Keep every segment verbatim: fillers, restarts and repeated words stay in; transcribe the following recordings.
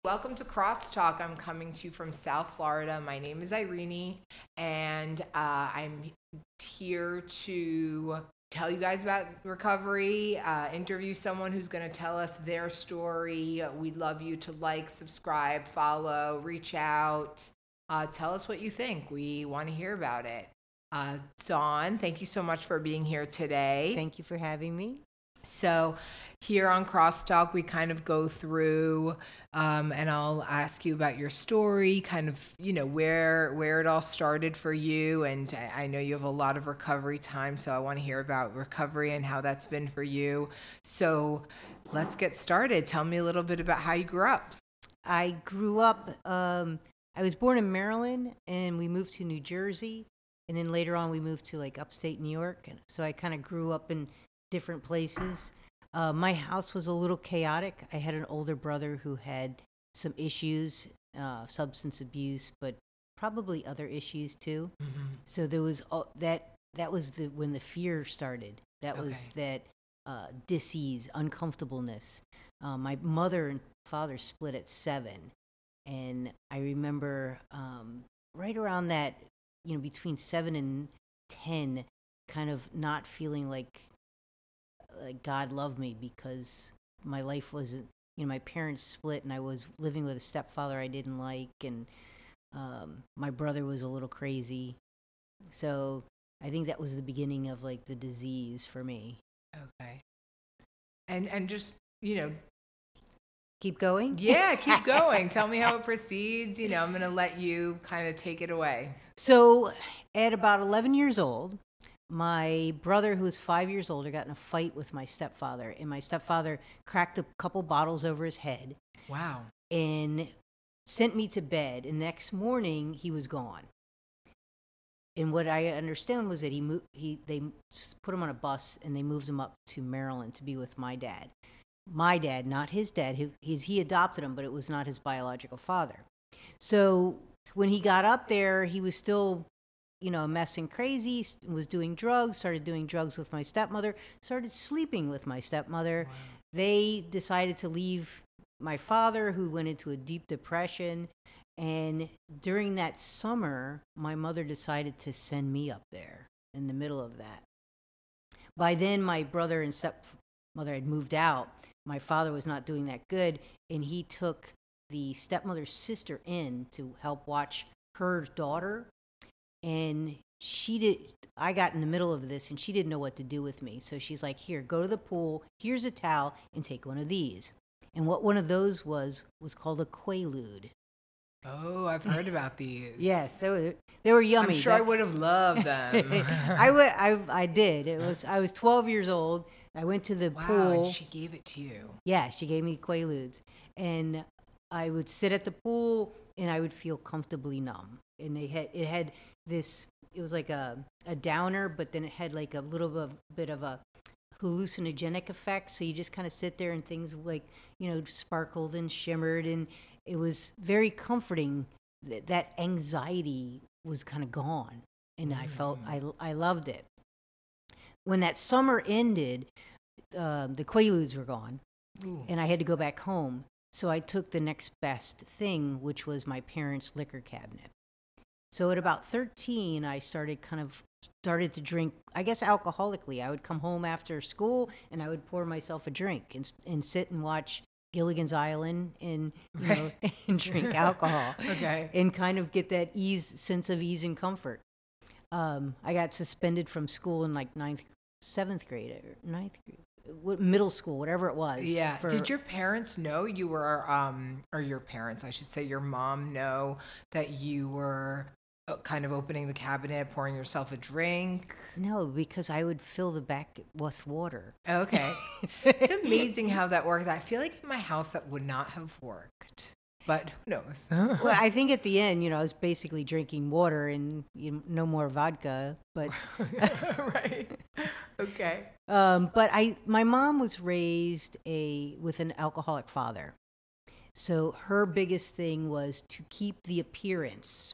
Welcome to Crosstalk. I'm coming to you from South Florida. My name is Irene, and uh, I'm here to tell you guys about recovery, uh, interview someone who's going to tell us their story. We'd love you to like, subscribe, follow, reach out. Uh, tell us what you think. We want to hear about it. Uh, Dawn, thank you so much for being here today. Thank you for having me. So here on Crosstalk, we kind of go through, um, and I'll ask you about your story, kind of, you know, where where it all started for you. And I, I know you have a lot of recovery time, so I want to hear about recovery and how that's been for you. So let's get started. Tell me a little bit about how you grew up. I grew up, um, I was born in Maryland, and we moved to New Jersey. And then later on, we moved to like upstate New York. And so I kind of grew up in different places. Uh, my house was a little chaotic. I had an older brother who had some issues, uh, substance abuse, but probably other issues too. Mm-hmm. So there was uh, that. That was the when the fear started. That okay. was that uh, dis-ease, uncomfortableness. Uh, my mother and father split at seven, and I remember um, right around that, you know, between seven and ten, kind of not feeling like. Like God loved me because my life wasn't, you know, my parents split and I was living with a stepfather I didn't like, and um, my brother was a little crazy. So I think that was the beginning of like the disease for me. Okay. And and just, you know, keep going? Yeah, keep going. Tell me how it proceeds. You know, I'm going to let you kind of take it away. So at about eleven years old, my brother, who was five years older, got in a fight with my stepfather, and my stepfather cracked a couple bottles over his head. Wow. And sent me to bed. And next morning, he was gone. And what I understand was that he moved, he they put him on a bus, and they moved him up to Maryland to be with my dad. My dad, not his dad. He, he's, he adopted him, but it was not his biological father. So when he got up there, he was still... you know, messing crazy, was doing drugs, started doing drugs with my stepmother, started sleeping with my stepmother. Wow. They decided to leave my father, who went into a deep depression. And during that summer, my mother decided to send me up there in the middle of that. By then, my brother and stepmother had moved out. My father was not doing that good, and he took the stepmother's sister in to help watch her daughter. And she did, I got in the middle of this, and she didn't know what to do with me. So she's like, here, go to the pool, here's a towel, and take one of these. And what one of those was, was called a Quaalude. Oh, I've heard about these. Yes, they were, they were yummy. I'm sure that, I would have loved them. I, would, I, I did. It was, I was twelve years old. I went to the wow, pool. And she gave it to you. Yeah, she gave me Quaaludes. And I would sit at the pool, and I would feel comfortably numb. And they had, it had this, it was like a, a downer, but then it had like a little bit, bit of a hallucinogenic effect. So you just kind of sit there and things like, you know, sparkled and shimmered. And it was very comforting. That, that anxiety was kind of gone. And mm-hmm. I felt, I, I loved it. When that summer ended, uh, the Quaaludes were gone. Ooh. And I had to go back home. So I took the next best thing, which was my parents' liquor cabinet. So at about thirteen, I started kind of started to drink, I guess alcoholically. I would come home after school, and I would pour myself a drink and and sit and watch Gilligan's Island and, you right. know, and drink alcohol. Okay. And kind of get that ease, sense of ease and comfort. Um, I got suspended from school in like ninth, seventh grade, or ninth grade. Middle school, whatever it was. Yeah. For... Did your parents know you were, um, or your parents, I should say, your mom know that you were kind of opening the cabinet, pouring yourself a drink? No, because I would fill the back with water. Okay. It's amazing how that works. I feel like in my house that would not have worked. But who knows? Well, I think at the end, you know, I was basically drinking water and you know, no more vodka. But right. Okay. Um, but I, my mom was raised a with an alcoholic father, so her biggest thing was to keep the appearance,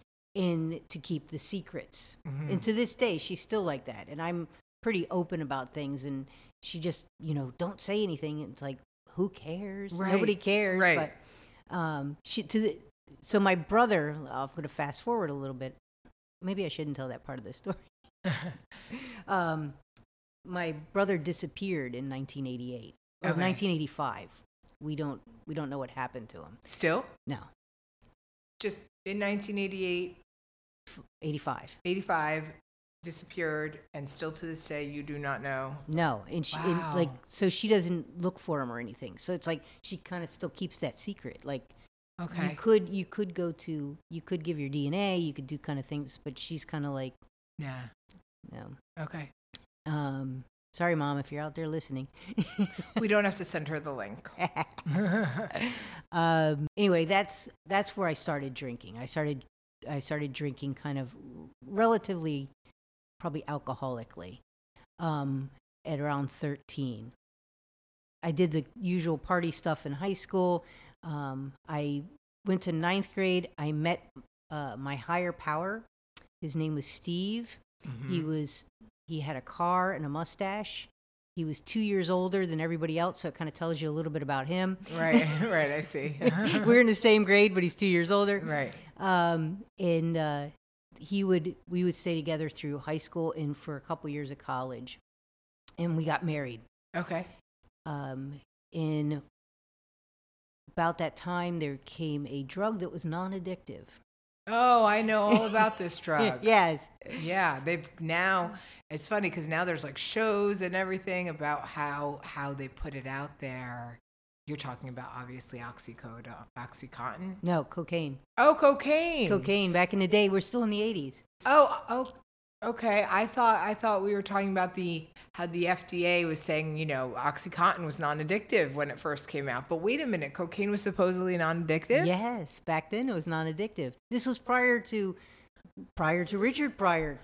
and to keep the secrets. Mm-hmm. And to this day, she's still like that. And I'm pretty open about things, and she just, you know, don't say anything. It's like, who cares? Right. Nobody cares. Right. But Um, she to the, so my brother. I'm going to fast forward a little bit. Maybe I shouldn't tell that part of the story. um, my brother disappeared in nineteen eighty-eight or Okay. nineteen eighty-five. We don't we don't know what happened to him. Still? No, Just in nineteen eighty-eight, eighty-five. eighty-five, disappeared, and still to this day, you do not know. No, and she and Wow. like so she doesn't look for him or anything. So it's like she kind of still keeps that secret. Like Okay. you could you could go to you could give your D N A, you could do kind of things, but she's kind of like Yeah. no. Okay. Um, sorry, Mom, if you're out there listening. We don't have to send her the link. um, anyway, that's that's where I started drinking. I started I started drinking kind of relatively, probably alcoholically, um, at around thirteen. I did the usual party stuff in high school. Um, I went to ninth grade. I met uh, my higher power. His name was Steve. He was he had a car and a mustache. He was two years older than everybody else, so it kind of tells you a little bit about him. Right, right, I see. We're in the same grade, but he's two years older. Right. Um, and uh, he would we would stay together through high school and for a couple years of college, and we got married. Okay. Um, in about that time, there came a drug that was non-addictive. Oh, I know all about this drug. Yes. Yeah, they've now. It's funny because now there's like shows and everything about how how they put it out there. You're talking about obviously oxycodone, OxyContin. No, cocaine. Oh, cocaine. Cocaine. Back in the day, we're still in the eighties. Oh, oh, okay. I thought I thought we were talking about the how the F D A was saying, you know, OxyContin was non-addictive when it first came out. But wait a minute, cocaine was supposedly non-addictive? Yes, back then it was non-addictive. This was prior to prior to Richard Pryor.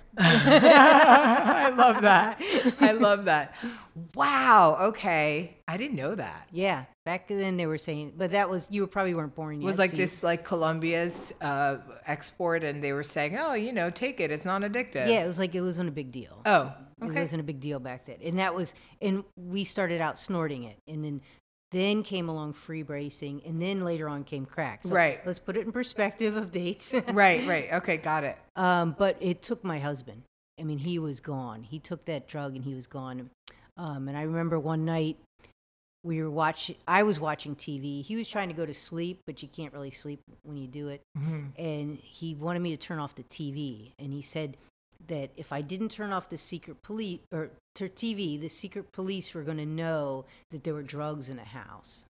I love that. I love that. Wow. Okay. I didn't know that. Yeah, back then they were saying, but that was you probably weren't born yet. It was like so you- this, like Colombia's uh, export, and they were saying, "Oh, you know, take it; it's non-addictive." Yeah, it was like it wasn't a big deal. Oh, It okay. wasn't a big deal back then, and that was, and we started out snorting it, and then then came along free bracing, and then later on came crack. So Right. Let's put it in perspective of dates. Right. Right. Okay. Got it. Um, but it took my husband. I mean, he was gone. He took that drug and he was gone. Um, and I remember one night we were watching, I was watching T V. He was trying to go to sleep, but you can't really sleep when you do it. Mhm. And he wanted me to turn off the T V. And he said that if I didn't turn off the secret police or to T V, the secret police were going to know that there were drugs in the house.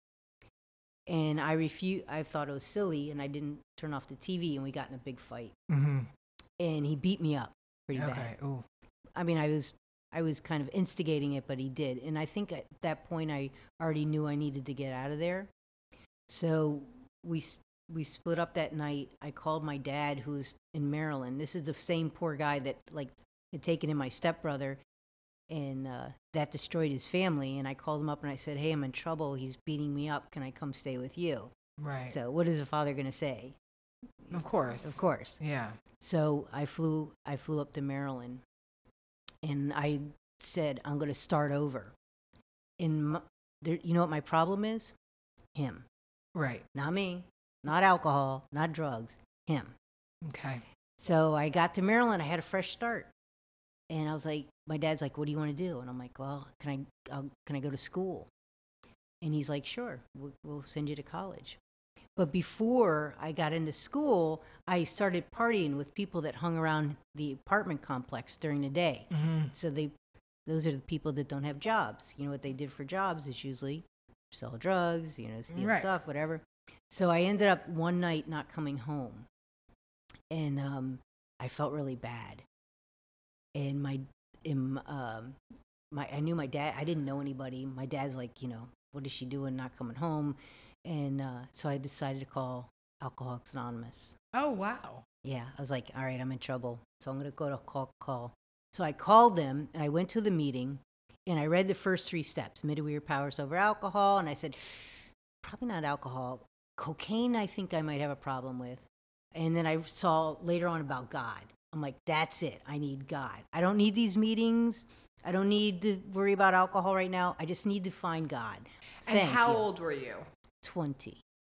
And I refused. I thought it was silly, and I didn't turn off the T V, and we got in a big fight. Mm-hmm. And he beat me up pretty bad. Okay. Ooh. I mean, I was I was kind of instigating it, but he did. And I think at that point I already knew I needed to get out of there. So we s- we split up that night. I called my dad, who's in Maryland. This is the same poor guy that like had taken in my stepbrother, and uh, that destroyed his family. And I called him up and I said, "Hey, I'm in trouble. He's beating me up. Can I come stay with you?" Right. So what is a father going to say? Of course. Of course. Yeah. So I flew I flew up to Maryland, and I said, I'm going to start over. In my, there, you know what my problem is? Him. Right. Not me. Not alcohol. Not drugs. Him. Okay. So I got to Maryland. I had a fresh start. And I was like, my dad's like, what do you want to do? And I'm like, well, can I, I'll, can I go to school? And he's like, sure, we'll, we'll send you to college. But before I got into school, I started partying with people that hung around the apartment complex during the day. Mm-hmm. So they, those are the people that don't have jobs. You know what they did for jobs is usually sell drugs, you know, steal Right. stuff, whatever. So I ended up one night not coming home, and um, I felt really bad. And my, in, um, my, I knew my dad. I didn't know anybody. My dad's like, you know, what is she doing, not coming home? And uh, so I decided to call Alcoholics Anonymous. Oh, wow. Yeah, I was like, all right, I'm in trouble. So I'm going to go to call, call. So I called them, and I went to the meeting, and I read the first three steps, midway powers over alcohol. And I said, probably not alcohol. Cocaine, I think I might have a problem with. And then I saw later on about God. I'm like, that's it. I need God. I don't need these meetings. I don't need to worry about alcohol right now. I just need to find God. And Thank how you. old were you? twenty. Tw-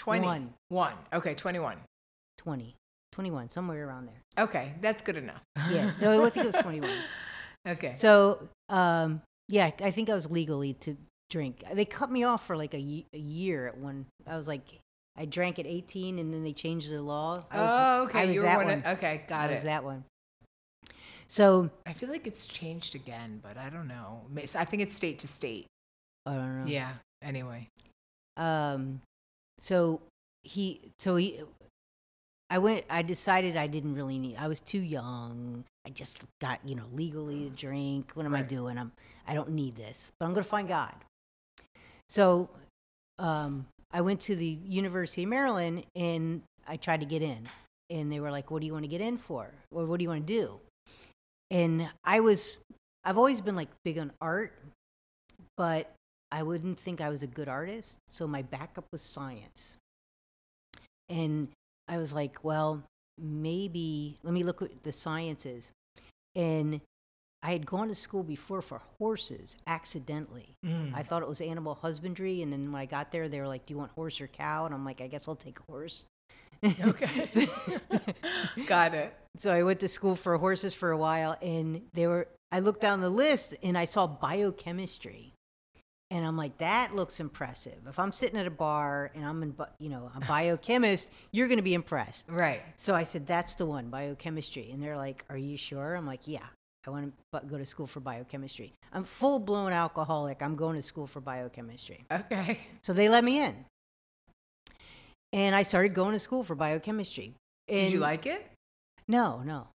twenty. One. One. Okay, twenty-one. twenty. twenty-one, somewhere around there. Okay, that's good enough. Yeah, no, I think it was twenty-one. Okay. So, um, yeah, I think I was legally to drink. They cut me off for like a, ye- a year at one. I was like, I drank at eighteen, and then they changed the law. I was, oh, okay. I was you were that one. one. Of, okay, got I it. was that one. So I feel like it's changed again, but I don't know. Ma- I think it's state to state. I don't know. Yeah. Anyway. Um, so he, so he, I went. I decided I didn't really need. I was too young. I just got, you know, legally to drink. What am I Right. doing? I'm. I don't need this. But I'm going to find God. So, um, I went to the University of Maryland and I tried to get in, and they were like, "What do you want to get in for? Or what do you want to do?" And I was. I've always been like big on art, but I wouldn't think I was a good artist. So my backup was science. And I was like, well, maybe let me look at the sciences. And I had gone to school before for horses accidentally. Mm. I thought it was animal husbandry. And then when I got there, they were like, do you want horse or cow? And I'm like, I guess I'll take horse. Okay. Got it. So I went to school for horses for a while. And they were, I looked down the list and I saw biochemistry. And I'm like, that looks impressive. If I'm sitting at a bar and I'm in, bi- you know, a biochemist, you're going to be impressed. Right. So I said, that's the one, biochemistry. And they're like, are you sure? I'm like, yeah, I want to go to school for biochemistry. I'm full blown alcoholic. I'm going to school for biochemistry. Okay. So they let me in. And I started going to school for biochemistry. And Did you like it? No, no.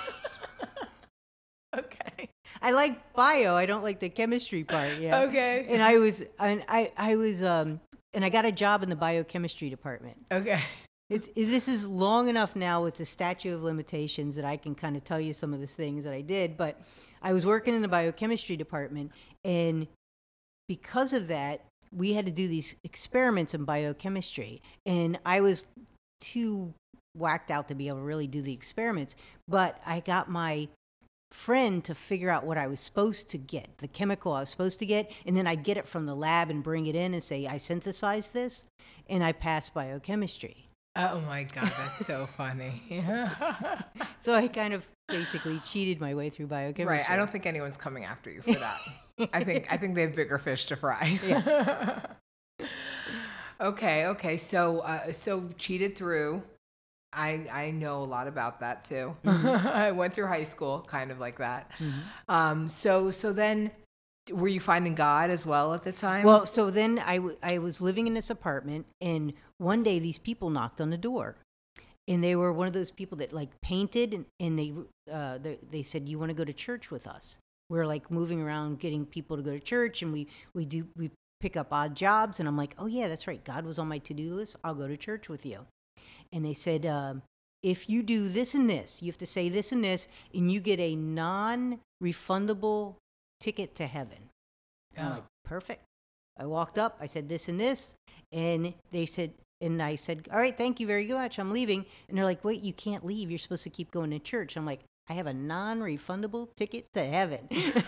Okay. I like bio. I don't like the chemistry part. Yeah. Okay. And I was, and I, I was, um, and I got a job in the biochemistry department. Okay. It's, this is long enough now. It's a statute of limitations that I can kind of tell you some of the things that I did. But I was working in the biochemistry department, and because of that, we had to do these experiments in biochemistry. And I was too whacked out to be able to really do the experiments. But I got my friend to figure out what I was supposed to get, the chemical I was supposed to get, and then I'd get it from the lab and bring it in and say, I synthesized this, and I passed biochemistry. Oh my God, that's so funny. So I kind of basically cheated my way through biochemistry. Right. I don't think anyone's coming after you for that. I think I think they have bigger fish to fry. Yeah. Okay. Okay. So uh, so cheated through. I I know a lot about that too. Mm-hmm. I went through high school kind of like that. Mm-hmm. Um. So so then, were you finding God as well at the time? Well, so then I, w- I was living in this apartment, and one day these people knocked on the door. And they were one of those people that like painted, and, and they, uh, they they said, you want to go to church with us? We're like moving around getting people to go to church, and we, we do we pick up odd jobs. And I'm like, oh yeah, that's right. God was on my to-do list. I'll go to church with you. And they said, um, if you do this and this, you have to say this and this, and you get a non-refundable ticket to heaven. And I'm Oh. like, perfect. I walked up, I said this and this, and they said, and I said, all right, thank you very much, I'm leaving. And they're like, wait, you can't leave. You're supposed to keep going to church. I'm like, I have a non-refundable ticket to heaven.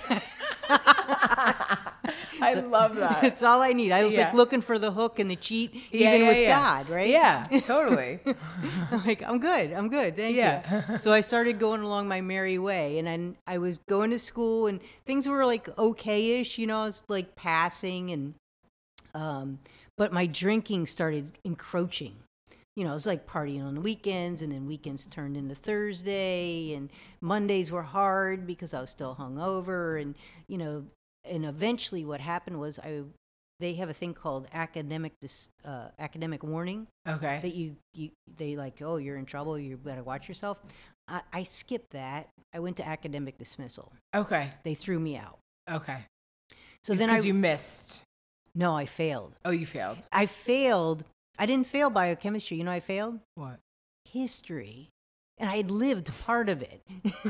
I So- love that. That's all I need. I was Yeah. like looking for the hook and the cheat, Yeah, even yeah, with yeah. God, right? Yeah, totally. I'm like, I'm good. I'm good. Thank Yeah. you. So I started going along my merry way, and then I was going to school, and things were like okay-ish, you know, I was like passing, and um, but my drinking started encroaching. You know, it was like partying on the weekends, and then weekends turned into Thursday, and Mondays were hard because I was still hungover, and you know, and eventually what happened was I. They have a thing called academic dis, uh, academic warning Okay. that you, you they like, oh, you're in trouble, you better watch yourself. I, I skipped that. I went to academic dismissal. Okay. They threw me out. Okay. So then I Because you missed. no, I failed. Oh, you failed. I failed. I didn't fail biochemistry. You know, I failed What? history, and I had lived part of it.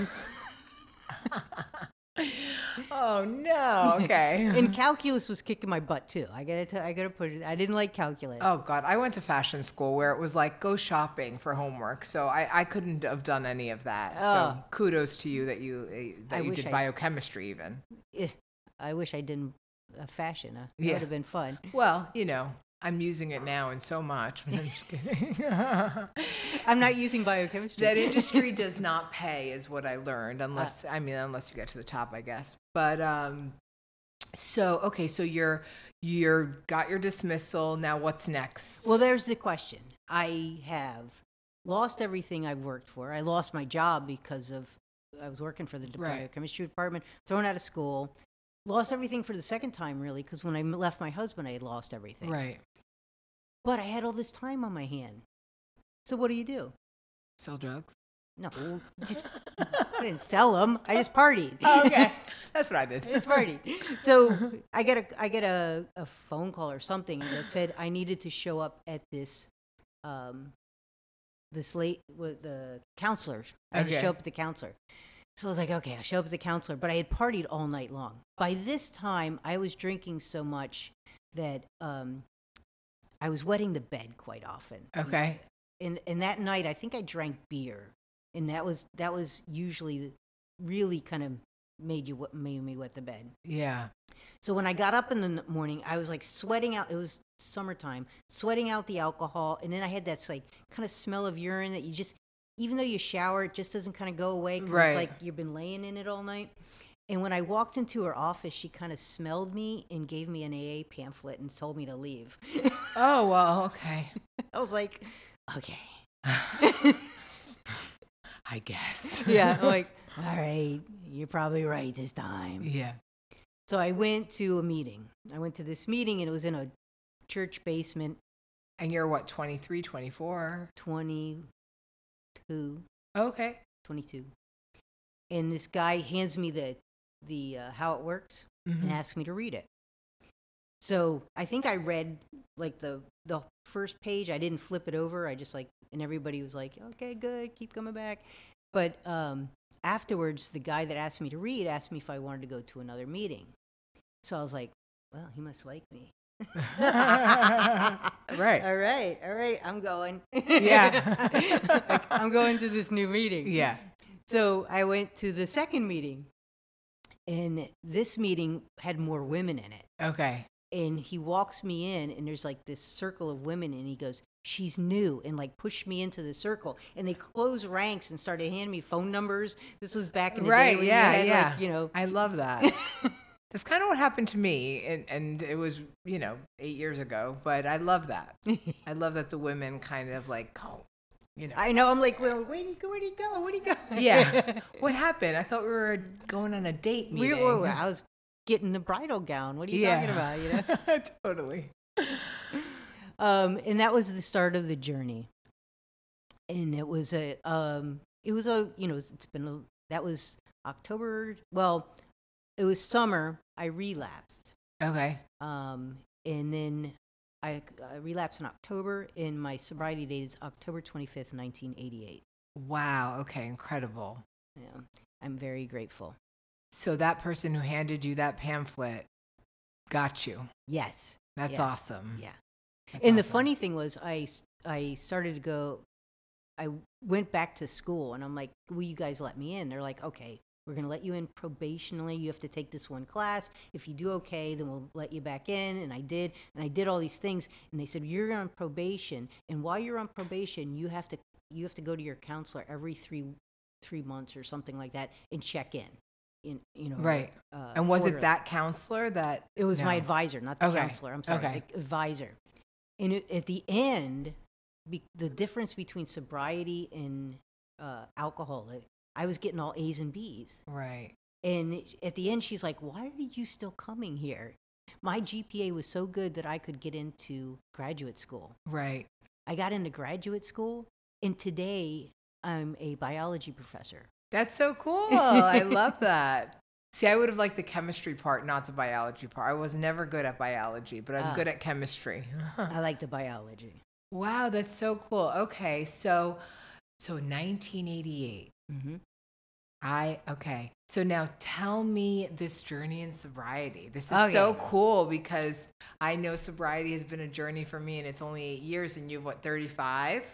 Oh no. Okay. And calculus was kicking my butt too. I gotta, t- I gotta put it. I didn't like calculus. Oh God, I went to fashion school where it was like go shopping for homework. So I, I couldn't have done any of that. So Oh. kudos to you that you uh, that I you wish did I- biochemistry even. Eh, I wish I didn't uh, fashion. Uh, that Yeah. would have been fun. Well, you know, I'm using it now and so much. I'm just kidding. I'm not using biochemistry. That industry does not pay, is what I learned, unless uh, I mean, unless you get to the top, I guess. But um, so okay, so you're you're got your dismissal. Now, what's next? Well, there's the question. I have lost everything I've worked for. I lost my job because of I was working for the right. biochemistry department, thrown out of school. Lost everything for the second time, really, because when I left my husband, I had lost everything. Right. But I had all this time on my hand. So what do you do? Sell drugs? No, just I didn't sell them. I just partied. Oh, okay, that's what I did. I just partied. So I get a I get a, a phone call or something that said I needed to show up at this um this late with the counselor. I had okay. to show up at the counselor. So I was like, okay, I'll show up at the counselor. But I had partied all night long. By this time, I was drinking so much that um. I was wetting the bed quite often. Okay. And and that night, I think I drank beer, and that was that was usually really kind of made you made me wet the bed. Yeah. So when I got up in the morning, I was like sweating out. It was summertime, sweating out the alcohol, and then I had that like kind of smell of urine that you just, even though you shower, it just doesn't kind of go away because right. it's like you've been laying in it all night. And when I walked into her office, she kind of smelled me and gave me an A A pamphlet and told me to leave. Oh, well, okay. I was like, okay. I guess. Yeah, I'm like, all right, you're probably right this time. Yeah. So I went to a meeting. I went to this meeting, and it was in a church basement. And you're what, twenty-three, twenty-four? twenty-two. Okay. twenty-two. And this guy hands me the the uh, how it works mm-hmm. and asks me to read it. So I think I read like the the first page. I didn't flip it over. I just like, and everybody was like, okay, good, keep coming back. But um, afterwards, the guy that asked me to read asked me if I wanted to go to another meeting. So I was like, well, he must like me. Right. All right. All right. I'm going. Yeah. Like, I'm going to this new meeting. Yeah. So I went to the second meeting, and this meeting had more women in it. Okay. And he walks me in, and there's like this circle of women, and he goes, she's new, and like pushed me into the circle. And they closed ranks and started handing me phone numbers. This was back in the right, day when yeah, you had yeah. like, you know. I love that. That's kind of what happened to me, and, and it was, you know, eight years ago, but I love that. I love that the women kind of like, oh, you know. I know, I'm like, well, where'd he go? Where'd he go? Where'd he go? Yeah. What happened? I thought we were going on a date meeting. We were, I was getting the bridal gown. What are you yeah. talking about? You know? Totally. Um, and that was the start of the journey. And it was a, um, it was a, you know, it's been, a, that was October. Well, it was summer. I relapsed. Okay. Um, and then I, I relapsed in October, and my sobriety date is October twenty-fifth, nineteen eighty-eight. Wow. Okay. Incredible. Yeah, I'm very grateful. So that person who handed you that pamphlet got you. Yes. That's yeah. awesome. Yeah. That's and awesome. the funny thing was, I, I started to go, I went back to school, and I'm like, will you guys let me in? They're like, okay, we're going to let you in probationally. You have to take this one class. If you do okay, then we'll let you back in. And I did. And I did all these things. And they said, you're on probation. And while you're on probation, you have to you have to go to your counselor every three three months or something like that and check in. In, you know, right. Uh, and was quarterly. it that counselor that? It was no. my advisor, not the okay. counselor. I'm sorry, okay. the advisor. And it, at the end, be, the difference between sobriety and uh, alcohol, it, I was getting all A's and B's. Right. And at the end, she's like, why are you still coming here? My G P A was so good that I could get into graduate school. Right. I got into graduate school, and today I'm a biology professor. That's so cool. I love that. See, I would have liked the chemistry part, not the biology part. I was never good at biology, but I'm uh, good at chemistry. I like the biology. Wow, that's so cool. Okay, so so nineteen eighty-eight. Mm-hmm. I okay. So now tell me this journey in sobriety. This is okay. so cool because I know sobriety has been a journey for me, and it's only eight years, and you've what, thirty-five?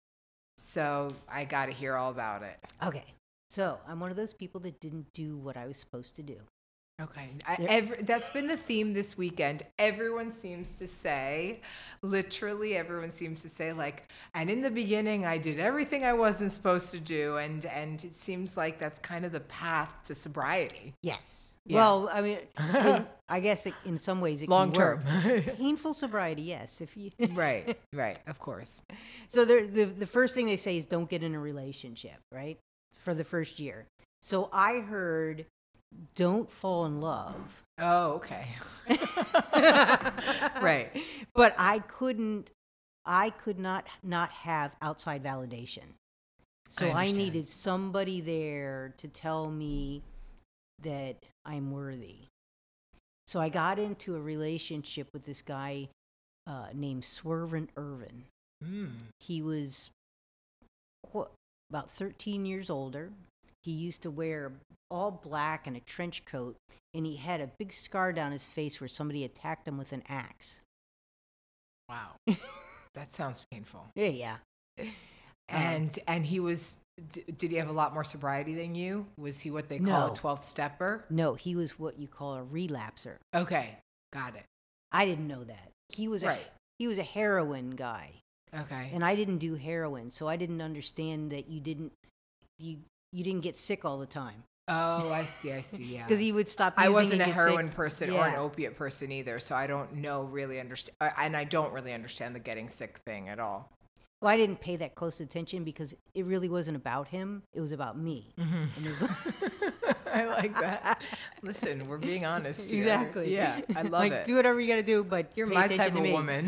So I got to hear all about it. Okay. So I'm one of those people that didn't do what I was supposed to do. Okay. I, There- every, that's been the theme this weekend. Everyone seems to say, literally everyone seems to say like, and in the beginning I did everything I wasn't supposed to do. And, and it seems like that's kind of the path to sobriety. Yes. Yeah. Well, I mean, in, I guess it, in some ways it Long can work. term. Painful sobriety, yes. If you Right, right, of course. So the the the first thing they say is don't get in a relationship, right? For the first year. So I heard don't fall in love. Oh, okay. Right. But I couldn't I could not not have outside validation. So I I, understand. needed somebody there to tell me that I'm worthy. So I got into a relationship with this guy uh, named Swervin Irvin. Mm. He was qu- about thirteen years older. He used to wear all black and a trench coat, and he had a big scar down his face where somebody attacked him with an axe. Wow. That sounds painful. Yeah, yeah. And and he was, d- did he have a lot more sobriety than you? Was he what they call No. a twelfth stepper? No, he was what you call a relapser. Okay, got it. I didn't know that. He was a Right. he was a heroin guy, Okay. and I didn't do heroin, so I didn't understand that you didn't you you didn't get sick all the time. Oh, I see, I see, yeah. Because he would stop. I using wasn't and a get heroin sick. person or an Yeah. opiate person either, so I don't know really understand, and I don't really understand the getting sick thing at all. Well, I didn't pay that close attention because it really wasn't about him. It was about me. And it was- I like that. Listen, we're being honest here. Exactly. Yeah, I love like, it. do whatever you got to do, but You're pay my attention type to of me. woman.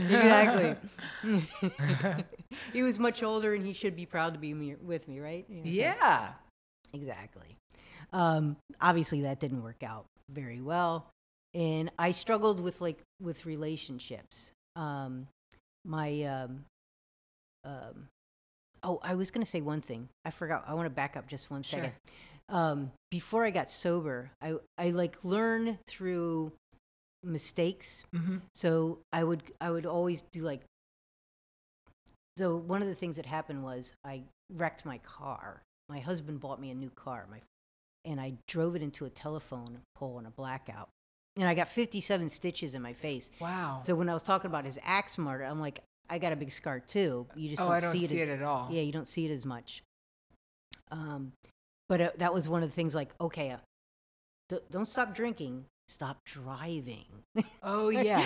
Exactly. He was much older, and he should be proud to be me, with me, right? You know, so- Yeah. exactly. Um, obviously, that didn't work out very well, and I struggled with like with relationships. Um, my um, um, oh, I was going to say one thing. I forgot. I want to back up just one Sure. second. Um, before I got sober, I I like learned through mistakes. Mm-hmm. So I would I would always do like. So one of the things that happened was I wrecked my car. My husband bought me a new car, my, and I drove it into a telephone pole in a blackout, and I got fifty-seven stitches in my face. Wow. So when I was talking about his axe murder, I'm like, I got a big scar too. You just oh, don't I don't see, see, it, it, as, at all. Yeah, you don't see it as much. Um, but uh, that was one of the things. Like, okay, uh, d- don't stop drinking. Stop driving. Oh, yeah.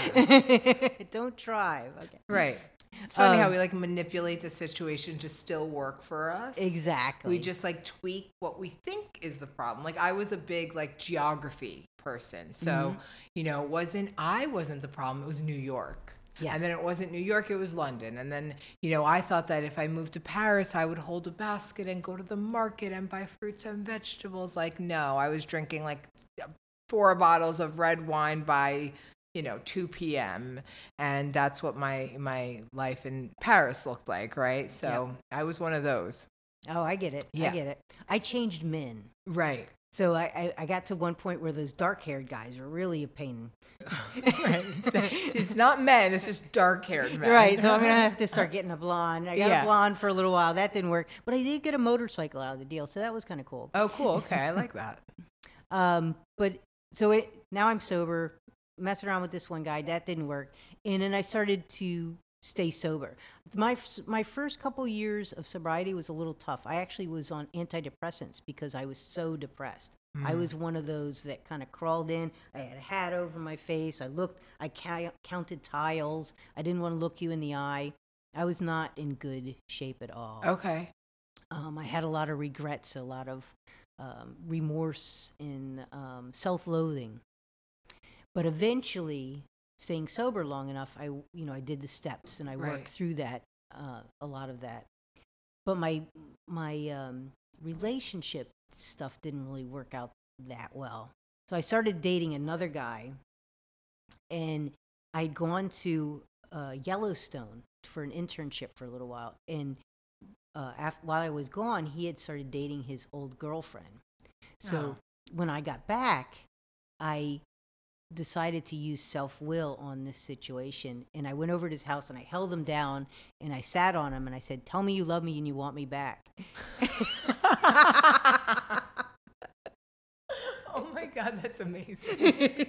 Don't drive. Okay. Right. It's funny how Um, we like manipulate the situation to still work for us. Exactly. We just like tweak what we think is the problem. Like I was a big like geography person. So, Mhm. you know, it wasn't I wasn't the problem, it was New York. Yes. And then it wasn't New York, it was London. And then, you know, I thought that if I moved to Paris, I would hold a basket and go to the market and buy fruits and vegetables. Like, no, I was drinking like four bottles of red wine by, you know, two p.m. And that's what my my life in Paris looked like, right? So I was one of those. Oh, I get it. Yeah. I get it. I changed men. Right. So I, I, I got to one point where those dark haired guys were really a pain. Right. It's not, it's not men, it's just dark haired men. Right. So I'm going to have to start getting a blonde. I got Yeah. a blonde for a little while. That didn't work. But I did get a motorcycle out of the deal. So that was kind of cool. Oh, cool. Okay. I like that. Um, but so it, now I'm sober, messing around with this one guy. That didn't work. And then I started to stay sober. My f- my first couple years of sobriety was a little tough. I actually was on antidepressants because I was so depressed. I was one of those that kind of crawled in. I had a hat over my face. I looked, I ca- counted tiles. I didn't want to look you in the eye. I was not in good shape at all. Okay. Um, I had a lot of regrets, a lot of um, remorse and um, self-loathing. But eventually, staying sober long enough, I you know I did the steps and I Right. worked through that, uh, a lot of that. But my my um, relationship stuff didn't really work out that well. So I started dating another guy, and I'd gone to uh, Yellowstone for an internship for a little while, and uh, af- while I was gone, he had started dating his old girlfriend. So Oh. when I got back, I decided to use self-will on this situation, and I went over to his house and I held him down and I sat on him and I said, "Tell me you love me and you want me back." Oh my God, that's amazing.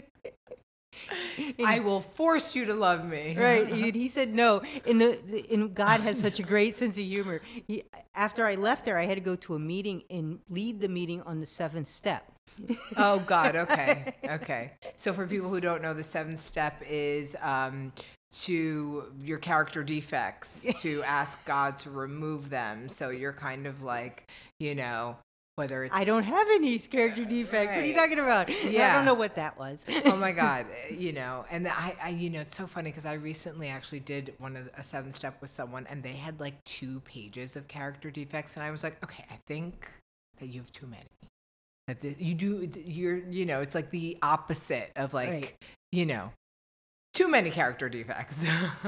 I will force you to love me. Right. He, he said no. And, the, the, and God has such a great sense of humor. He, after I left there, I had to go to a meeting and lead the meeting on the seventh step. Oh, God. Okay. Okay. So for people who don't know, the seventh step is um, to your character defects, to ask God to remove them. So you're kind of like, you know, whether it's... I don't have any character defects. Right. What are you talking about? Yeah. I don't know what that was. Oh my God. You know, and I, I you know, it's so funny because I recently actually did one of the, a seventh step with someone and they had like two pages of character defects. And I was like, okay, I think that you have too many. That the, you do, you're, you know, it's like the opposite of like, right. you know, too many character defects.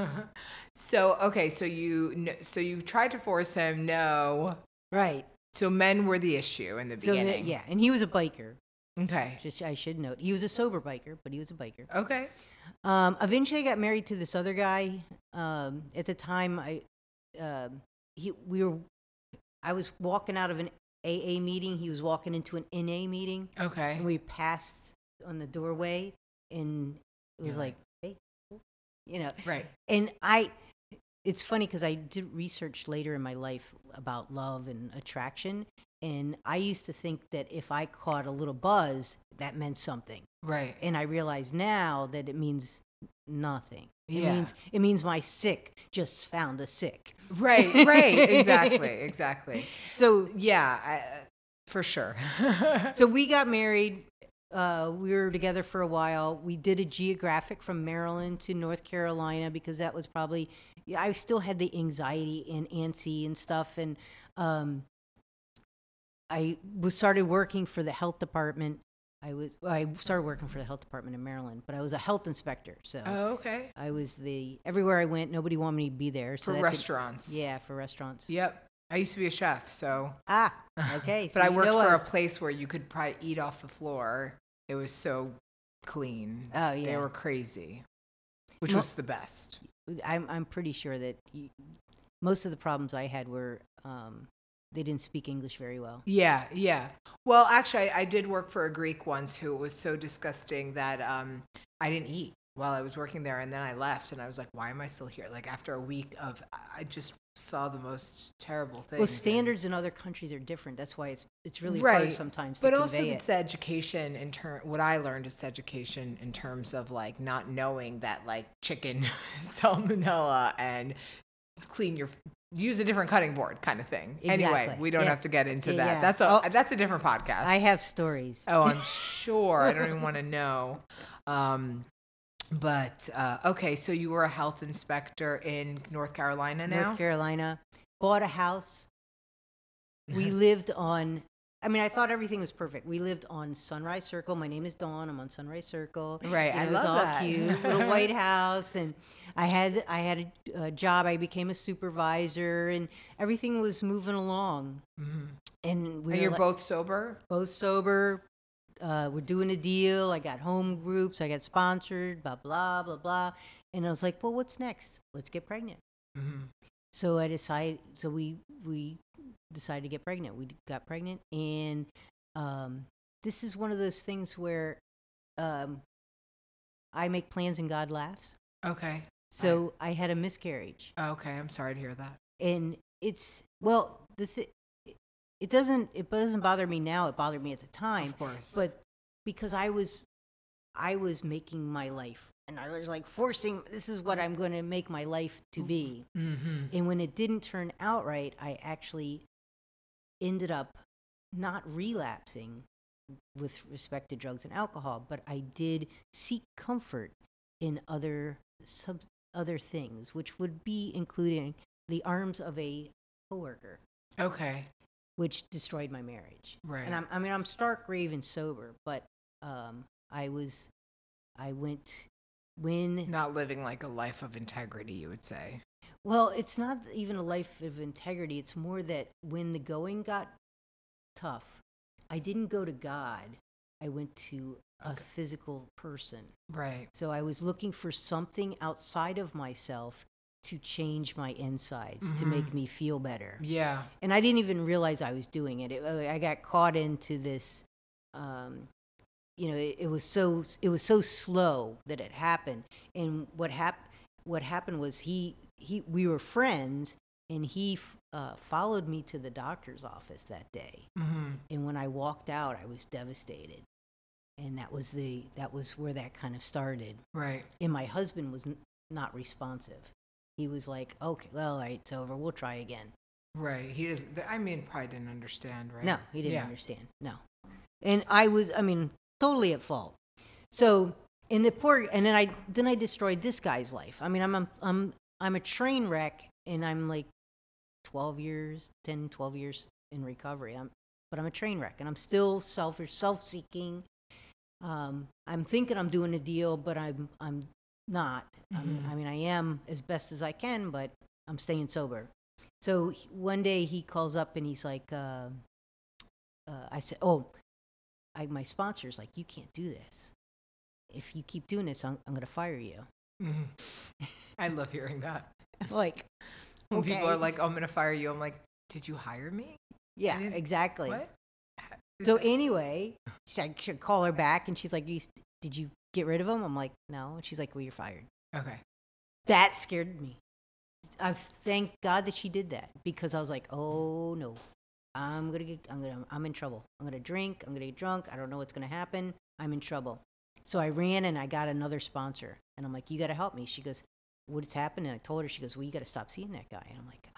So, okay. So you, so you tried to force him. No. Right. So men were the issue in the so beginning. The, yeah, and he was a biker. Okay. Just I should note, he was a sober biker, but he was a biker. Okay. Um, eventually, I got married to this other guy. Um, at the time, I uh, he we were I was walking out of an A A meeting. He was walking into an N A meeting. Okay. And we passed on the doorway, and it was You're like, hey, you know, right. And I. It's funny because I did research later in my life about love and attraction, and I used to think that if I caught a little buzz, that meant something. Right. And I realize now that it means nothing. It Yeah. means it means my sick just found a sick. Right. Right. Exactly. Exactly. So yeah, I, for sure. So we got married. Uh, we were together for a while. We did a geographic from Maryland to North Carolina because that was probably, yeah, I still had the anxiety and antsy and stuff. And um, I was started working for the health department. I was I started working for the health department in Maryland, but I was a health inspector. So Oh, okay. I was the everywhere I went, nobody wanted me to be there. So For that did- restaurants. yeah, for restaurants. Yep. I used to be a chef, so. Ah, okay. But so I you worked know for us. a place where you could probably eat off the floor. It was so clean. Oh, They yeah. were crazy, which Mo- was the best. I'm I'm pretty sure that you, most of the problems I had were um, they didn't speak English very well. Yeah, yeah. Well, actually, I, I did work for a Greek once who was so disgusting that um, I didn't eat while I was working there, and then I left, and I was like, "Why am I still here?" Like after a week of, I just saw the most terrible things. Well, and- standards in other countries are different. That's why it's it's really Right. hard sometimes to But convey also, it. it's education in term. What I learned is education in terms of like not knowing that like chicken salmonella and clean your use a different cutting board kind of thing. Anyway, Exactly. we don't Yeah. have to get into Yeah, that. yeah. That's a Oh. that's a different podcast. I have stories. Oh, I'm sure. I don't even want to know. Um, but uh, okay, so you were a health inspector in North Carolina now. North Carolina, bought a house. We lived on. I mean, I thought everything was perfect. We lived on Sunrise Circle. My name is Dawn. I'm on Sunrise Circle. Right, You I know, it love was all that. cute, little white house, and I had I had a, a job. I became a supervisor, and everything was moving along. Mhm. And we And were you're like- both sober. both sober. Uh, we're doing a deal. I got home groups. I got sponsored. Blah blah blah blah. And I was like, well, what's next? Let's get pregnant. Mm-hmm. So I decided. So we we decided to get pregnant. We got pregnant, and um, this is one of those things where um, I make plans and God laughs. Okay. So I had a miscarriage, Okay, I'm sorry to hear that. and it's well the th- it doesn't it doesn't bother me now. It bothered me at the time. Of course. But because I was I was making my life, and I was like forcing, this is what I'm going to make my life to be. Mm-hmm. And when it didn't turn out right, I actually ended up not relapsing with respect to drugs and alcohol, but I did seek comfort in other sub other things, which would be including the arms of a coworker, Okay. which destroyed my marriage. Right. And I'm, I mean, I'm stark raving sober, but um, I was, I went when. Not living like a life of integrity, you would say. Well, it's not even a life of integrity. It's more that when the going got tough, I didn't go to God. I went to a Okay. physical person. Right. So I was looking for something outside of myself to change my insides, to make Mhm. me feel better. Yeah. And I didn't even realize I was doing it. it I got caught into this um, you know, it, it was so it was so slow that it happened. And what hap- what happened was he he we were friends, and he uh, followed me to the doctor's office that day. Mm-hmm. And when I walked out, I was devastated. And that was the that was where that kind of started. Right. And my husband was n- not responsive. He was like, "Okay, well, all right, it's over. We'll try again." Right. He does. I mean, probably didn't understand, right? No, he didn't Yeah. understand. No. And I was, I mean, totally at fault. So, in the poor, and then I then I destroyed this guy's life. I mean, I'm I'm I'm, I'm a train wreck, and I'm like twelve years, ten, twelve years in recovery. I'm, but I'm a train wreck, and I'm still selfish, self-seeking. Um, I'm thinking I'm doing a deal, but I'm I'm not. I'm, Mhm. I mean, I am as best as I can, but I'm staying sober. So he- one day he calls up and he's like, uh, uh, I said, oh, I, my sponsor's like, you can't do this. If you keep doing this, I'm, I'm going to fire you. Mhm. I love hearing that. Like, When people okay. are like, oh, I'm going to fire you, I'm like, did you hire me? yeah, didn't- exactly. What? Is So that- anyway, she, I should call her back and she's like, you, did you get rid of him? I'm like, no. And she's like, well, you're fired. okay. That scared me. I thank God that she did that, because I was like, oh no, I'm gonna get, I'm gonna, I'm in trouble. I'm gonna drink. I'm gonna get drunk. I don't know what's gonna happen. I'm in trouble. So I ran and I got another sponsor, and I'm like, you got to help me. She goes, what's happened? And I told her. She goes, well, you got to stop seeing that guy. And I'm like,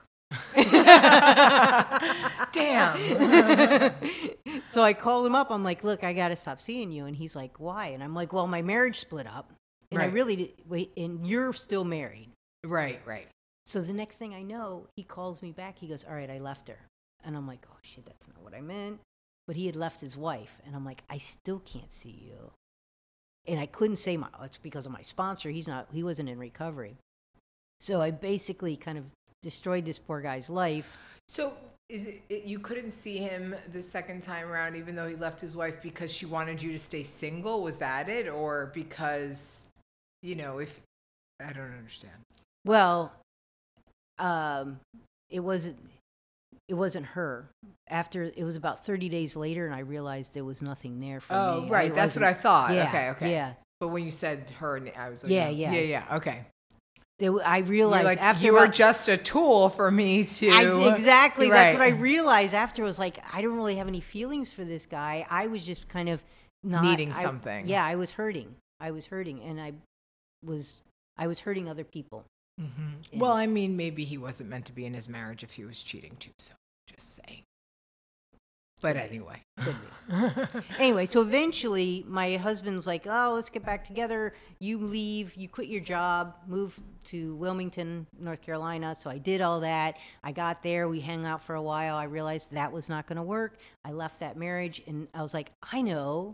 Damn. So I called him up. I'm like, look, I got to stop seeing you. And he's like, why? And I'm like, well, my marriage split up, and I Right. really did, wait, and you're still married. Right, right. So the next thing I know, he calls me back. He goes, all right, I left her. And I'm like, oh, shit, that's not what I meant. But he had left his wife. And I'm like, I still can't see you. And I couldn't say my, oh, it's because of my sponsor. He's not, he wasn't in recovery. So I basically kind of destroyed this poor guy's life. So is it, it you couldn't see him the second time around, even though he left his wife, because she wanted you to stay single? Was that it? Or because, you know, if, I don't understand. Well, um, it wasn't, it wasn't her. After, it was about thirty days later, and I realized there was nothing there for Oh, me. right. I That's what I wasn't- thought. Yeah, Okay, okay. Yeah. But when you said her, I was like, Yeah, no. yeah. Yeah, yeah. Okay. There w- I You're realized like, after you were about- just a tool for me to. I, exactly. That's what I Right. realized after. Was like, I don't really have any feelings for this guy. I was just kind of not Needing I- something. Yeah, I was hurting. I was hurting, and I was I was hurting other people. Mhm. Well, I mean, maybe he wasn't meant to be in his marriage if he was cheating too. So just saying. But anyway. Could be. Anyway, so eventually my husband was like, oh, let's get back together. You leave, you quit your job, move to Wilmington, North Carolina. So I did all that. I got there. We hung out for a while. I realized that was not going to work. I left that marriage, and I was like, I know.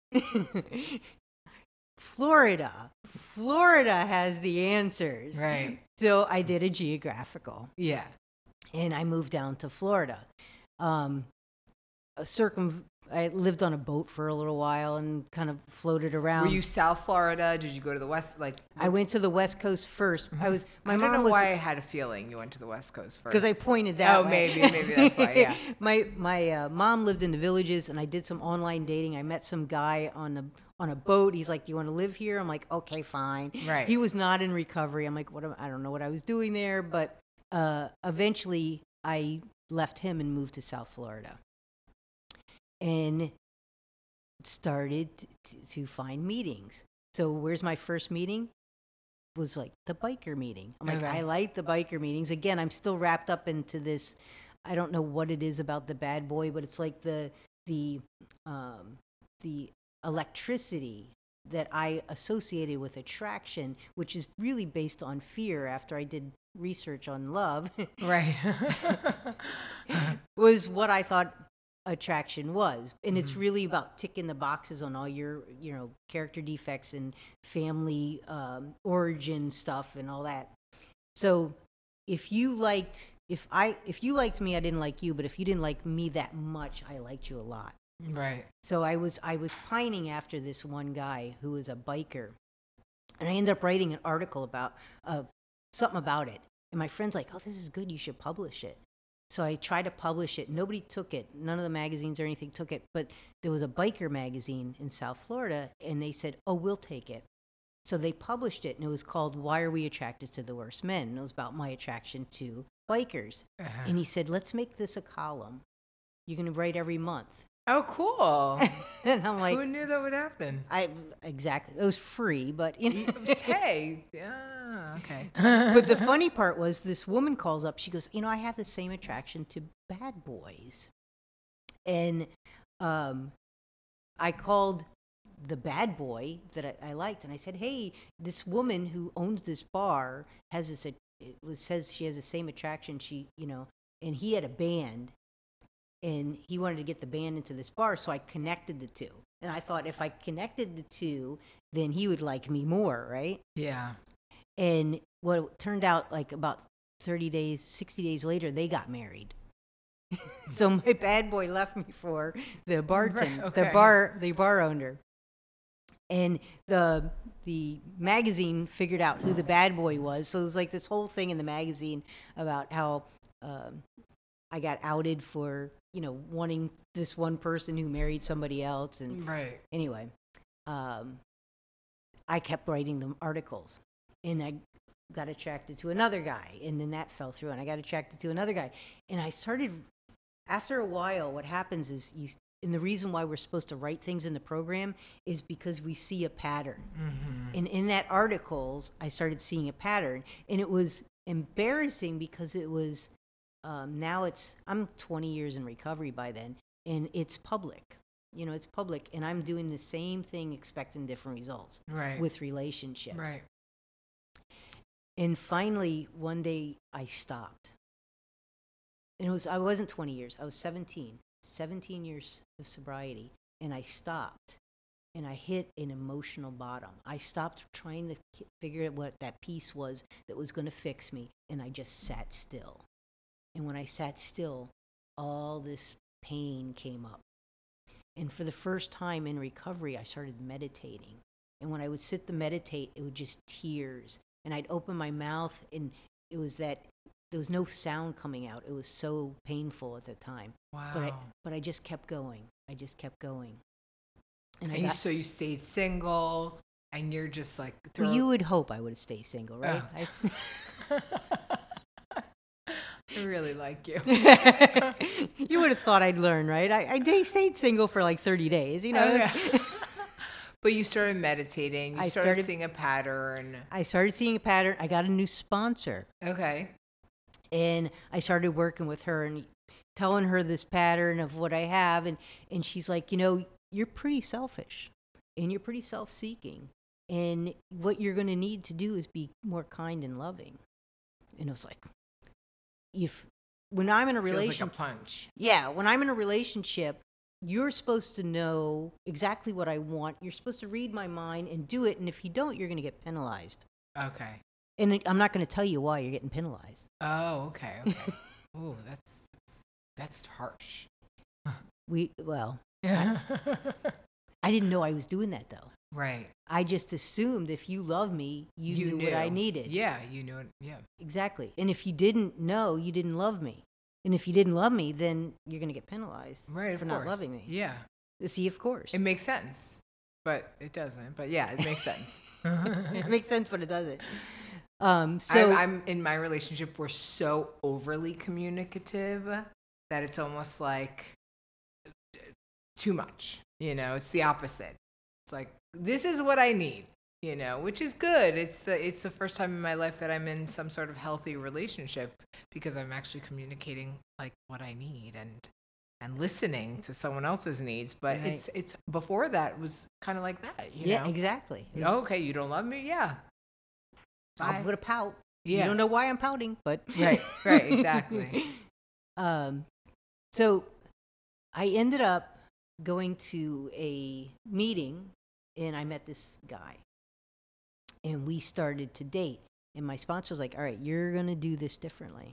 Florida. Florida has the answers. Right. So I did a geographical, Yeah. and I moved down to Florida. Um, a circum. I lived on a boat for a little while and kind of floated around. Were you South Florida? Did you go to the West? Like, I went to the West Coast first. I was. My I don't mom know was why I had a feeling you went to the West Coast first. because I pointed that. Oh, way. maybe, maybe that's why. Yeah. my my uh, mom lived in the villages, and I did some online dating. I met some guy on the on a boat. He's like, "You want to live here?" I'm like, "Okay, fine." Right. He was not in recovery. I'm like, "What? Am, I don't know what I was doing there." But uh, eventually, I left him and moved to South Florida, and started t- to find meetings. So, where's my first meeting? Was like the biker meeting. I'm like, Okay. I like the biker meetings. Again, I'm still wrapped up into this. I don't know what it is about the bad boy, but it's like the the um, the electricity that I associated with attraction, which is really based on fear. After I did research on love, Right. was what I thought attraction was. And it's Mm-hmm. really about ticking the boxes on all your, you know, character defects and family um, origin stuff and all that. So if you liked, if I, if you liked me, I didn't like you, but if you didn't like me that much, I liked you a lot. Right. So I was, I was pining after this one guy who was a biker, and I ended up writing an article about uh, something about it. And my friend's like, "Oh, this is good. You should publish it." So I tried to publish it. Nobody took it. None of the magazines or anything took it. But there was a biker magazine in South Florida, and they said, oh, we'll take it. So they published it, and it was called Why Are We Attracted to the Worst Men? And it was about my attraction to bikers. Uh-huh. And he said, let's make this a column. You're going to write every month. Oh, cool. And I'm like, who knew that would happen? I exactly. It was free, but you know. Hey, yeah, okay. But the funny part was this woman calls up. She goes, you know, I have the same attraction to bad boys. And um, I called the bad boy that I, I liked, and I said, hey, this woman who owns this bar has this, it was, says she has the same attraction. She, you know, and he had a band. And he wanted to get the band into this bar, so I connected the two. And I thought if I connected the two, then he would like me more, right? Yeah. And what it turned out, like about thirty days, sixty days later, they got married. So my bad boy left me for the bartender, Okay. the bar, the bar owner. And the the magazine figured out who the bad boy was. So it was like this whole thing in the magazine about how um, I got outed for, you know, wanting this one person who married somebody else. And Right. anyway, um, I kept writing them articles, and I got attracted to another guy, and then that fell through, and I got attracted to another guy. And I started, after a while, what happens is you, and the reason why we're supposed to write things in the program is because we see a pattern. Mm-hmm. And in that articles, I started seeing a pattern, and it was embarrassing because it was, um, now it's, I'm twenty years in recovery by then, and it's public. You know, it's public, and I'm doing the same thing expecting different results Right. with relationships. Right. And finally, one day I stopped. And it was, I wasn't twenty years, I was seventeen. seventeen years of sobriety, and I stopped. And I hit an emotional bottom. I stopped trying to ki- figure out what that piece was that was going to fix me, and I just sat still. And when I sat still, all this pain came up. And for the first time in recovery, I started meditating. And when I would sit to meditate, it was just tears. And I'd open my mouth, and it was that there was no sound coming out. It was so painful at the time. Wow. But I, but I just kept going. I just kept going. And I And you, got, so you stayed single, and you're just like. well, you would hope I would stay single, right? Oh. I really like you. I, you would have thought I'd learn, right? I, I day- stayed single for like thirty days, you know. Okay. But you started meditating. You I started, started- seeing a pattern. I started seeing a pattern. I got a new sponsor, Okay. and I started working with her and telling her this pattern of what I have, and and she's like, you know, you're pretty selfish, and you're pretty self-seeking, and what you're going to need to do is be more kind and loving. And it was like, if when I'm in a Feels relationship, like a punch. yeah, when I'm in a relationship, you're supposed to know exactly what I want. You're supposed to read my mind and do it, and if you don't, you're going to get penalized. Okay. And it- I'm not going to tell you why you're getting penalized. Oh, okay. Okay. Oh, that's, that's that's harsh. We well, Yeah. I didn't know I was doing that though. Right. I just assumed if you love me, you, knew, what I needed. Yeah, you knew it. Yeah. Exactly. And if you didn't know, you didn't love me. And if you didn't love me, then you're going to get penalized Right. for of not course. loving me. Yeah. See, of course. It makes sense, but it doesn't. But yeah, it makes sense. It makes sense, but it doesn't. Um, so I'm, I'm in my relationship. We're so overly communicative that it's almost like too much. You know, it's the opposite. It's like, this is what I need. You know, which is good. It's the it's the first time in my life that I'm in some sort of healthy relationship because I'm actually communicating like what I need and and listening to someone else's needs. But Right. it's it's before that was kind of like that. You yeah, know? exactly. Oh, okay, you don't love me? Yeah. Bye. I'll put a pout. Yeah. You don't know why I'm pouting, but Right, right, exactly. um, so I ended up going to a meeting, and I met this guy, and we started to date. And my sponsor was like, "All right, you're going to do this differently.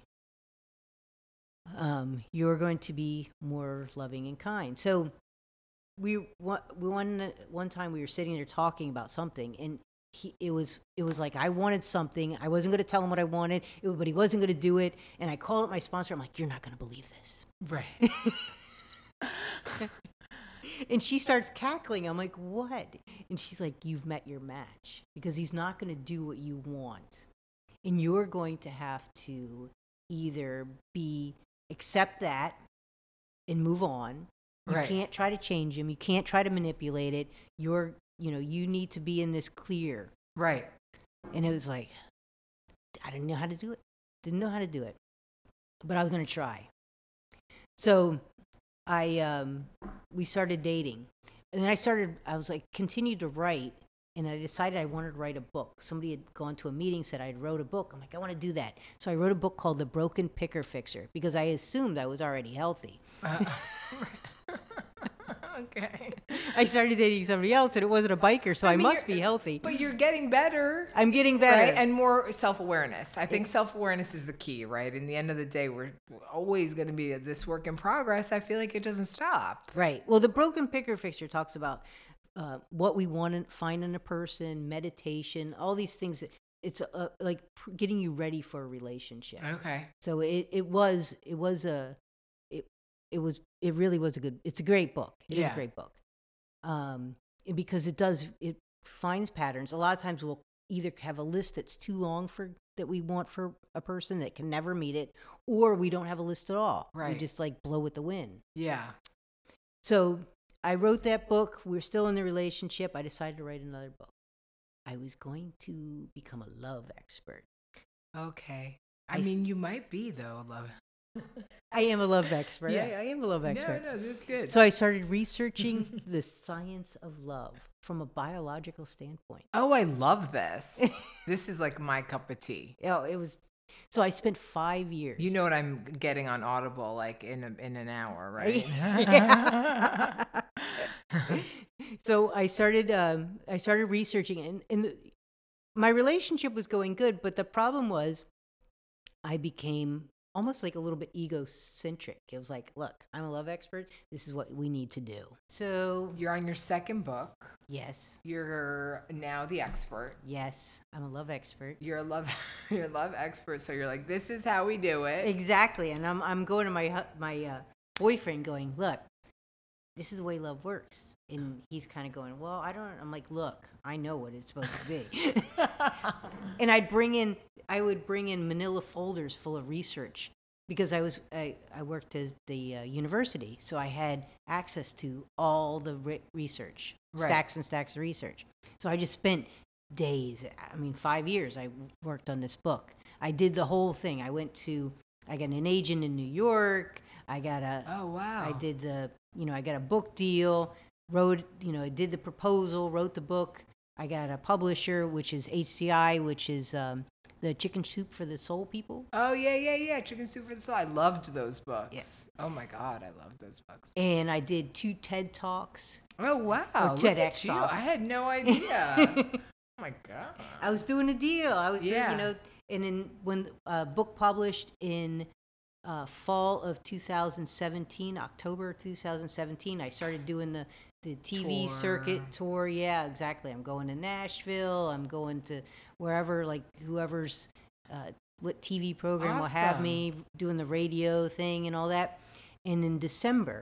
Um, you're going to be more loving and kind." So we one we one one time we were sitting there talking about something, and he, it was it was like I wanted something. I wasn't going to tell him what I wanted, it, but he wasn't going to do it. And I called up my sponsor. I'm like, you're not going to believe this. Right. And she starts cackling. I'm like, what? And she's like, you've met your match, because he's not going to do what you want. And you're going to have to either be, accept that and move on. You Right. can't try to change him. You can't try to manipulate it. You're, you know, you need to be in this clear. Right. And it was like, I didn't know how to do it. Didn't know how to do it. But I was going to try. So I, um, we started dating. And then I started, I was like, continued to write. And I decided I wanted to write a book. Somebody had gone to a meeting, said I wrote a book. I'm like, I want to do that. So I wrote a book called The Broken Picker Fixer, because I assumed I was already healthy. Uh, okay. I started dating somebody else, and it wasn't a biker, so I, mean, must you're- be healthy. But you're getting better. I'm getting better. Right? And more self-awareness. I think self-awareness is the key, right? In the end of the day, we're always going to be this work in progress. I feel like it doesn't stop. Right. Well, the Broken Picker Fixer talks about uh, what we want to find in a person, meditation, all these things. That, it's uh, like pr- getting you ready for a relationship. Okay. So it, it was it was a it it was it really was a good. It's a great book. It is Yeah. a great book. Um, and because it does it finds patterns. A lot of times we'll either have a list that's too long for that we want for a person that can never meet it, or we don't have a list at all. We Right. just like blow with the wind. Yeah. So I wrote that book. We're still in the relationship. I decided to write another book. I was going to become a love expert. Okay. I I s- mean, you might be, though, love. I am a love expert. Yeah. I, I am a love expert. No, no, this is good. So I started researching the science of love from a biological standpoint. oh, I love this. This is like my cup of tea. Oh, it was. So I spent five years. You know what I'm getting on Audible like in a, in an hour, right? Yeah. So I started. Um, I started researching, and, and the, my relationship was going good, but the problem was, I became almost like a little bit egocentric. It was like, look, I'm a love expert. This is what we need to do. So You're on your second book. yes, You're now the expert. yes, I'm a love expert. You're a love you're a love expert. So you're like, this is how we do it. Exactly, and I'm I'm going to my hu- my uh, boyfriend, going, look, this is the way love works, and he's kind of going, well, I don't. I'm like, look, I know what it's supposed to be, and I'd bring in, I would bring in Manila folders full of research, because I was I, I worked at the uh, university, so I had access to all the re- research, Right. stacks and stacks of research. So I just spent days. I mean, five years I worked on this book. I did the whole thing. I went to, I got an agent in New York. I got a, Oh wow. I did the, you know, I got a book deal, wrote, you know, I did the proposal, wrote the book. I got a publisher, which is H C I, which is um, the Chicken Soup for the Soul People. Oh yeah, yeah, yeah. Chicken Soup for the Soul. I loved those books. Oh my god, I love those books. And I did two TED Talks. Oh wow. Or Look TEDx at you. talks. I had no idea. Oh my god. I was doing a deal. I was, Yeah. doing, you know, and then when uh, book published in uh, fall of two thousand seventeen, October two thousand seventeen, I started doing the, the T V Tour. circuit tour. Yeah, exactly. I'm going to Nashville. I'm going to wherever, like whoever's, uh, what T V program will have Awesome. me, doing the radio thing and all that. And in December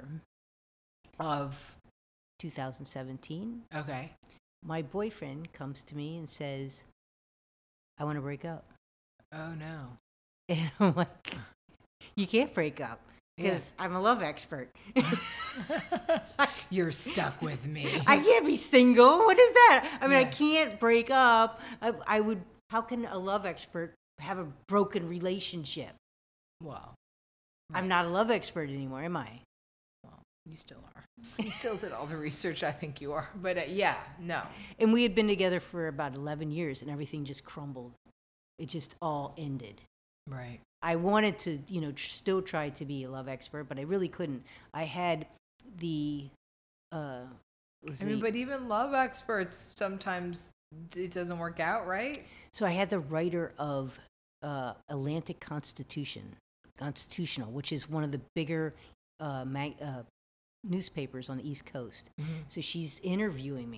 Of two thousand seventeen, okay. my boyfriend comes to me and says, I want to break up. Oh no. And I'm like, you can't break up Yeah. because I'm a love expert. You're stuck with me. I can't be single. What is that? I mean, I Yeah. can't break up. I, I would, how can a love expert have a broken relationship? Well, I'm not a love expert anymore, am I? well, you still are. You still did all the research. I think you are. But uh, yeah, no. And we had been together for about eleven years and everything just crumbled. It just all ended. Right. I wanted to, you know, tr- still try to be a love expert, but I really couldn't. I had the, uh, was I mean, the- but even love experts sometimes it doesn't work out, right? so I had the writer of uh, Atlantic Constitution, Constitutional, which is one of the bigger uh, mag- uh, newspapers on the East Coast. So she's interviewing me,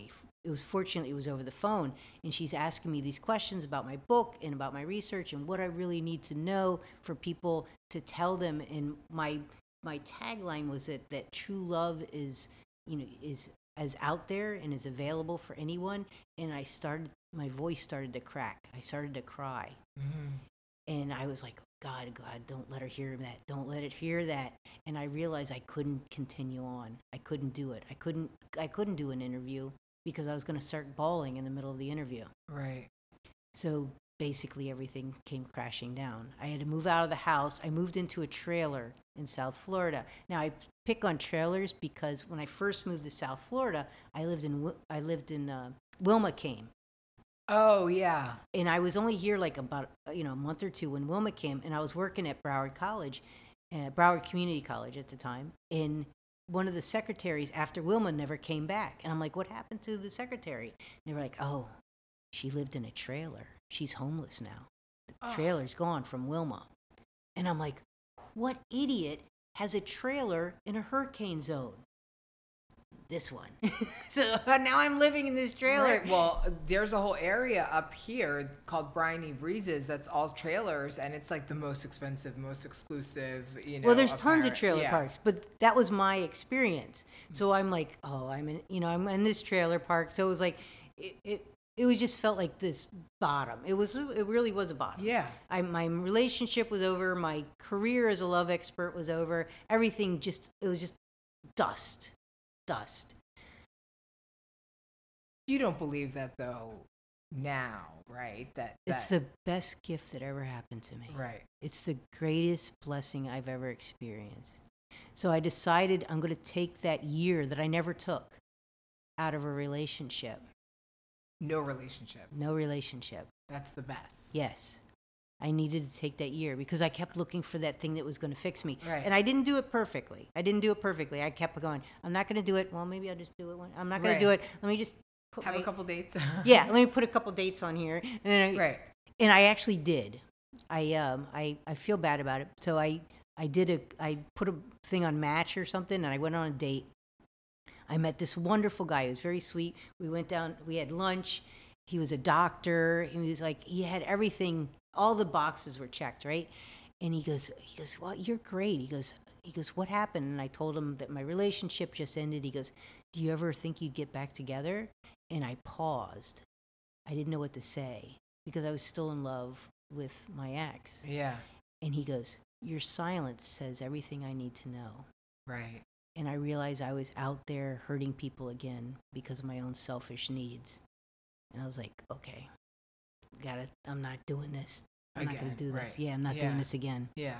it was fortunately it was over the phone, and she's asking me these questions about my book and about my research and what I really need to know for people to tell them. And my my tagline was that that true love is, you know, is as out there and is available for anyone. And I started, my voice started to crack. I started to cry. Mm-hmm. And I was like, God, God, don't let her hear that. Don't let it hear that. And I realized I couldn't continue on. I couldn't do it. I couldn't, I couldn't do an interview because I was going to start bawling in the middle of the interview. Right. So basically everything came crashing down. I had to move out of the house. I moved into a trailer in South Florida. Now I pick on trailers because when I first moved to South Florida, I lived in, Wi- I lived in uh, Wilma came. Oh, yeah. And I was only here like about, you know, a month or two when Wilma came, and I was working at Broward College, uh, Broward Community College at the time. And one of the secretaries after Wilma never came back. And I'm like, what happened to the secretary? And they were like, oh, she lived in a trailer. She's homeless now. The Oh. trailer's gone from Wilma. And I'm like, what idiot has a trailer in a hurricane zone? This one. So now I'm living in this trailer. Right. Well, there's a whole area up here called Briny Breezes that's all trailers, and it's like the most expensive, most exclusive, you know. Well, there's tons of apparent- trailer yeah. parks, but that was my experience. So I'm like, oh, I'm in, you know, I'm in this trailer park. So it was like, it, it, it was just felt like this bottom. It was, it really was a bottom. Yeah. I, my relationship was over. My career as a love expert was over. Everything just, it was just dust, dust. You don't believe that though now, right? That, that It's the best gift that ever happened to me. right. It's the greatest blessing I've ever experienced. So I decided I'm going to take that year that I never took out of a relationship. No relationship. No relationship. That's the best. Yes. I needed to take that year because I kept looking for that thing that was going to fix me. Right. And I didn't do it perfectly. I didn't do it perfectly. I kept going, I'm not going to do it. Well, maybe I'll just do it one. I'm not going Right. to do it. Let me just put Have my, a couple dates. yeah, let me put a couple dates on here. And then I, Right. and I actually did. I um I, I feel bad about it. So I I did a I put a thing on Match or something, and I went on a date. I met this wonderful guy. He was very sweet. We went down. We had lunch. He was a doctor. He was like he had everything. All the boxes were checked, right? And he goes he goes, well, you're great. He goes he goes, what happened? And I told him that my relationship just ended. He goes, do you ever think you'd get back together? And I paused. I didn't know what to say because I was still in love with my ex. Yeah. And he goes, your silence says everything I need to know. Right. And I realized I was out there hurting people again because of my own selfish needs. And I was like, okay, gotta, I'm not doing this. I'm not Again, going to do this. right. Yeah, I'm not Yeah. doing this again. Yeah.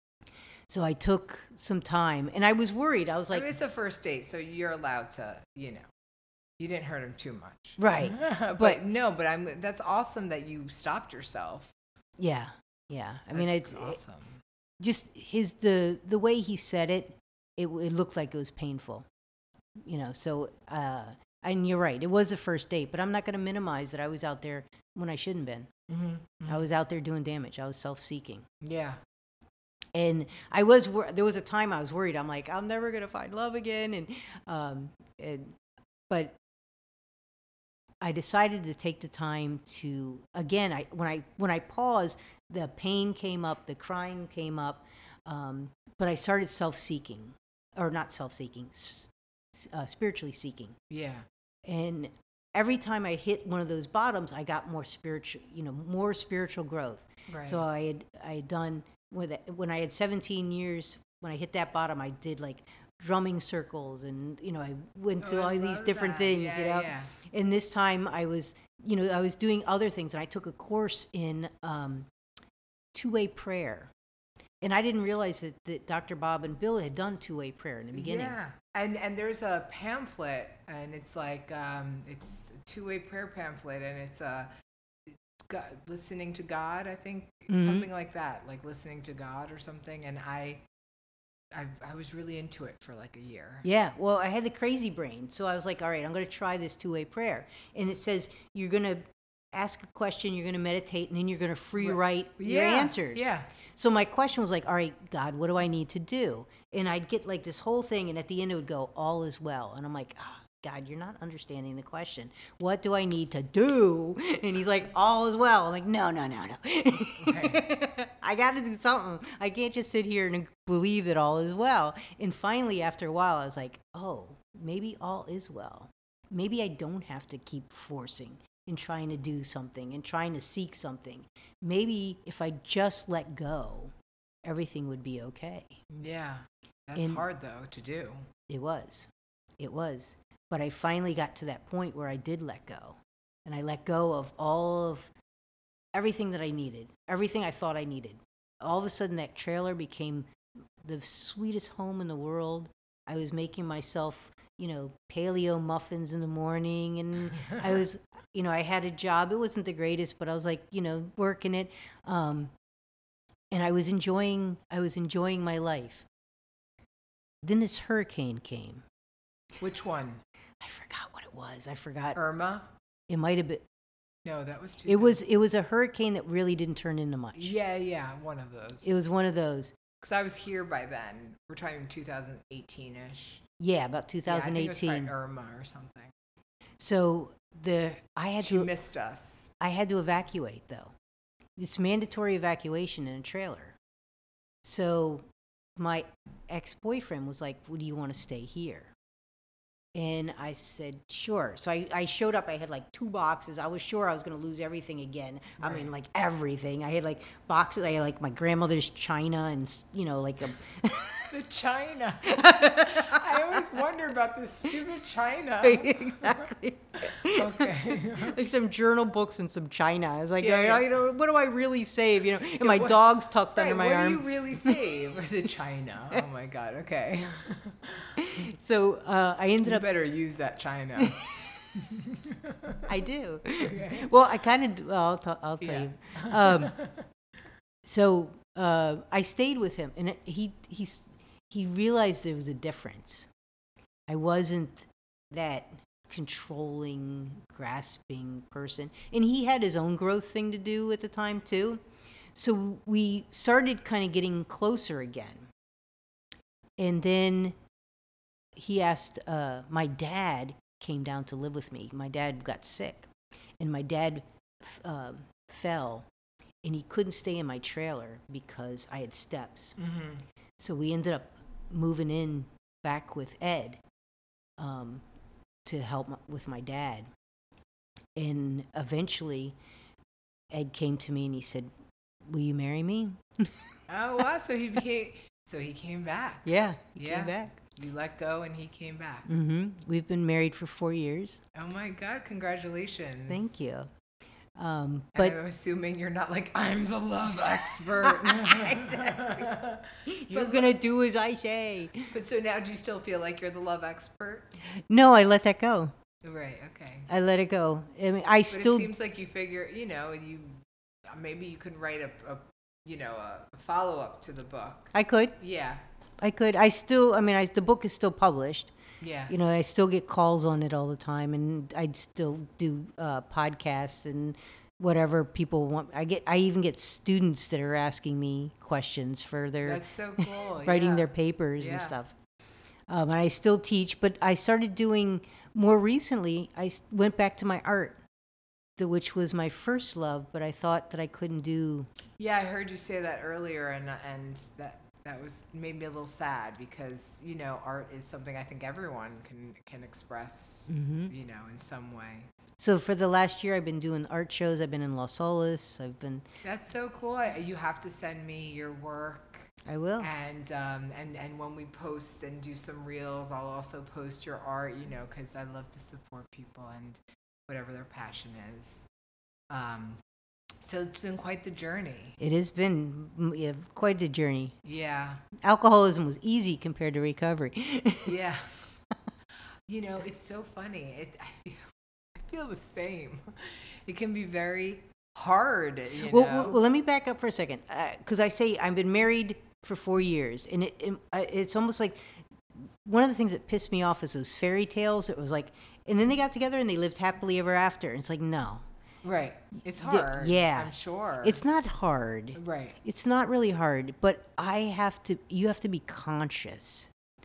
So I took some time and I was worried. I was I like, mean, it's a first date, so you're allowed to, you know, you didn't hurt him too much. Right. but, But- no, but I'm. That's awesome that you stopped yourself. yeah, yeah. I mean, That's it's awesome. just his, the, the way he said it, it, it looked like it was painful, you know, so, uh, and you're right, it was the first date, but I'm not going to minimize that I was out there when I shouldn't been. Mm-hmm. I was out there doing damage. I was self-seeking. Yeah. And I was, wor- there was a time I was worried. I'm like, I'm never going to find love again. And, um, and, but I decided to take the time to, again, I, when I, when I paused, the pain came up, the crying came up. Um, but I started self-seeking, or not self-seeking, s- uh, spiritually seeking. Yeah. And every time I hit one of those bottoms, I got more spiritual, you know, more spiritual growth. Right. So I had I had done with it, when I had seventeen years, when I hit that bottom, I did like drumming circles, and you know, I went to Oh, all I these love different that. things, Yeah, you know. yeah. And this time I was, you know, I was doing other things, and I took a course in um, two-way prayer. And I didn't realize that, that Doctor Bob and Bill had done two-way prayer in the beginning. Yeah. And and there's a pamphlet, and it's like um, it's a two-way prayer pamphlet, and it's uh, God, listening to God. I think Mhm. something like that, like listening to God or something. And I, I, I was really into it for like a year. Yeah, well, I had the crazy brain. So I was like, all right, I'm going to try this two-way prayer. And it says you're going to ask a question, you're going to meditate, and then you're going to free write your Yeah, answers. Yeah. So my question was like, all right, God, what do I need to do? And I'd get like this whole thing, and at the end it would go, all is well. And I'm like, ah, God, you're not understanding the question. What do I need to do? And he's like, all is well. I'm like, no, no, no, no. Right. I got to do something. I can't just sit here and believe that all is well. And finally, after a while, I was like, oh, maybe all is well. Maybe I don't have to keep forcing and trying to do something and trying to seek something. Maybe if I just let go, everything would be okay. Yeah. That's And- hard, though, to do. It was. It was. But I finally got to that point where I did let go. And I let go of all of everything that I needed, everything I thought I needed. All of a sudden, that trailer became the sweetest home in the world. I was making myself, you know, paleo muffins in the morning. And I was, you know, I had a job. It wasn't the greatest, but I was like, you know, working it. Um, and I was enjoying, I was enjoying my life. Then this hurricane came. Which one? I forgot what it was. I forgot. Irma? It might have been. No, that was too. It was. It was a hurricane that really didn't turn into much. Yeah, yeah, one of those. It was one of those. Because I was here by then. We're talking twenty eighteen-ish. Yeah, about Yeah, I twenty think it was eighteen. probably Irma or something. So the I had She to missed us. I had to evacuate though. It's mandatory evacuation in a trailer. So my ex-boyfriend was like, "Well, do you want to stay here?" And I said, sure. So I, I showed up. I had like two boxes. I was sure I was going to lose everything again. I Right. mean, like everything. I had like boxes. I had like my grandmother's china and, you know, like a. The china. I always wonder about this stupid china. Exactly. Okay. Like some journal books and some china. I was like, Yeah, I, yeah. you know, what do I really save? You know, and my what- dog's tucked Right, under my what arm. do you really save? The china. Oh my god. Okay. So uh, I ended You up. better use that china. I do. Okay. Well, I kind of. Well, I'll, t- I'll tell Yeah. you. Um, so uh, I stayed with him, and it- he he's he realized there was a difference. I wasn't that controlling, grasping person, and he had his own growth thing to do at the time too. So we started kind of getting closer again, and then he asked. Uh, my dad came down to live with me. My dad got sick, and my dad f- um fell, and he couldn't stay in my trailer because I had steps. Mm-hmm. So we ended up moving in back with Ed um, to help m- with my dad. And eventually, Ed came to me and he said, "Will you marry me?" Oh wow! So he became. So he came back. Yeah, he Yeah. came back. You let go, and he came back. hmm We've been married for four years. Oh my god! Congratulations. Thank you. Um, But but I'm assuming you're not like I'm the love expert. you're gonna do as I say. But so now, do you still feel like you're the love expert? No, I let that go. Right. Okay. I let it go. I mean, I But still. it seems like you figure, you know, you maybe you could write a, a you know, a follow up to the book. I could. Yeah. I could. I still. I mean, I, the book is still published. Yeah. You know, I still get calls on it all the time, and I still do uh, podcasts and whatever people want. I get. I even get students that are asking me questions for their That's so cool. writing yeah. their papers and Yeah. stuff. Um, and I still teach, but I started doing more recently. I s- went back to my art, the, which was my first love, but I thought that I couldn't do. Yeah, I heard you say that earlier, and and that that was made me a little sad because you know art is something I think everyone can can express, Mhm. you know, in some way. So for the last year, I've been doing art shows. I've been in Los Olas. I've been. That's so cool. I, you have to send me your work. I will. And um, and and when we post and do some reels, I'll also post your art, you know, because I love to support people and whatever their passion is. Um, so it's been quite the journey. It has been mm, yeah, quite a journey. Yeah, Alcoholism was easy compared to recovery. yeah. You know, it's so funny. It I feel I feel the same. It can be very hard. You well, know. well, well, let me back up for a second, because I say I've been married for four years, and it, it uh, it's almost like one of the things that pissed me off is those fairy tales. It was like, and then they got together and they lived happily ever after. And it's like, no, Right. It's The- hard. yeah. I'm sure. it's not hard. right. It's not really hard, but I have to. You have to be conscious.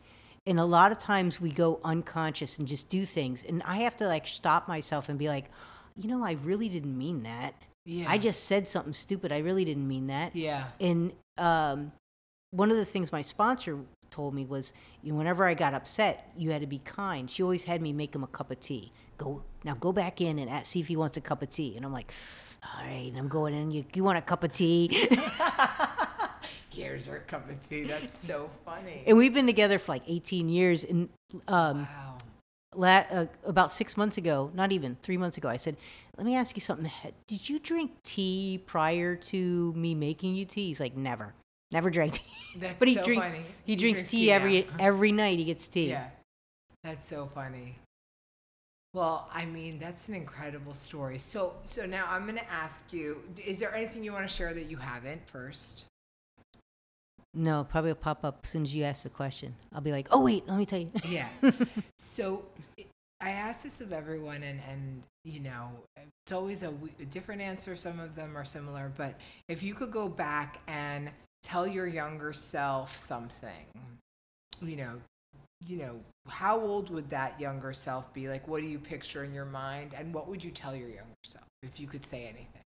And a lot of times we go unconscious and just do things. And I have to like stop myself and be like, you know, I really didn't mean that. Yeah. I just said something stupid. I really didn't mean that. Yeah. And um, one of the things my sponsor told me was, you know, whenever I got upset, you had to be kind. She always had me make him a cup of tea. Go now, go back in and ask, see if he wants a cup of tea. And I'm like, all right. And I'm going in. You, you want a cup of tea? Here's our cup of tea. That's so funny. And we've been together for like eighteen years. And um, Wow. la- uh, about six months ago, not even three months ago, I said, let me ask you something. Did you drink tea prior to me making you tea? He's like, never. Never drank tea. That's But he so drinks funny. he, drinks, tea, every now. every night he gets tea. Yeah. That's so funny. Well, I mean, that's an incredible story. So, so now I'm going to ask you, is there anything you want to share that you haven't first? No, probably will pop up as soon as you ask the question. I'll be like, oh, wait, let me tell you. Yeah. So I ask this of everyone, and, and you know, it's always a, w- a different answer. Some of them are similar. But if you could go back and tell your younger self something, you know, you know, how old would that younger self be? Like, what do you picture in your mind? And what would you tell your younger self if you could say anything?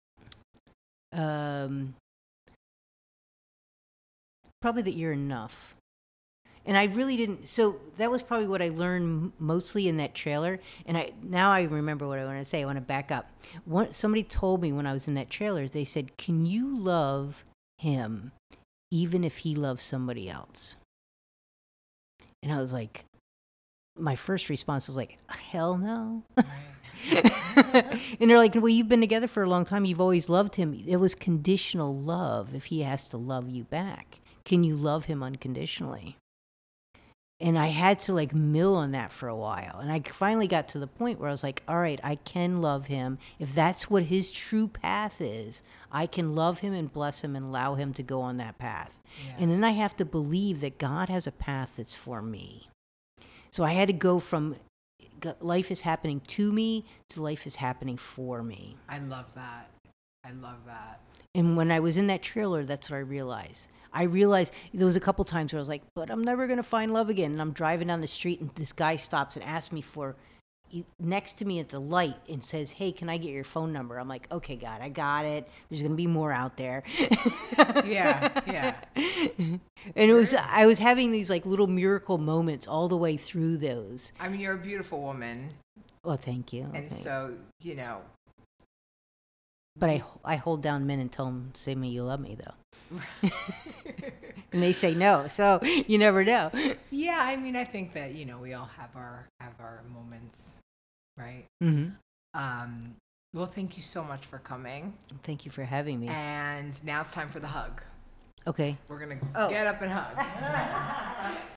Um, probably that you're enough. And I really didn't. So that was probably what I learned m- mostly in that trailer. And I now I remember what I want to say. I want to back up. One, somebody told me when I was in that trailer, they said, can you love him even if he loves somebody else? And I was like, my first response was like, hell no. And they're like, well, you've been together for a long time. You've always loved him. It was conditional love if he has to love you back. Can you love him unconditionally? And I had to like mill on that for a while. And I finally got to the point where I was like, all right, I can love him. If that's what his true path is, I can love him and bless him and allow him to go on that path. Yeah. And then I have to believe that God has a path that's for me. So I had to go from g- life is happening to me to life is happening for me. I love that. I love that. And when I was in that trailer, that's what I realized. I realized there was a couple times where I was like, but I'm never going to find love again. And I'm driving down the street and this guy stops and asks me for, he- next to me at the light and says, hey, can I get your phone number? I'm like, okay, God, I got it. There's going to be more out there. Yeah, yeah. And it was, I was having these like little miracle moments all the way through those. I mean, you're a beautiful woman. Well, thank you. And Okay. so, you know. But I, I hold down men and tell them, say me you love me, though. And they say no, so you never know. Yeah, I mean, I think that, you know, we all have our have our moments, right? Mm-hmm. Um, well, thank you so much for coming. Thank you for having me. And now it's time for the hug. Okay. We're going to Oh. get up and hug.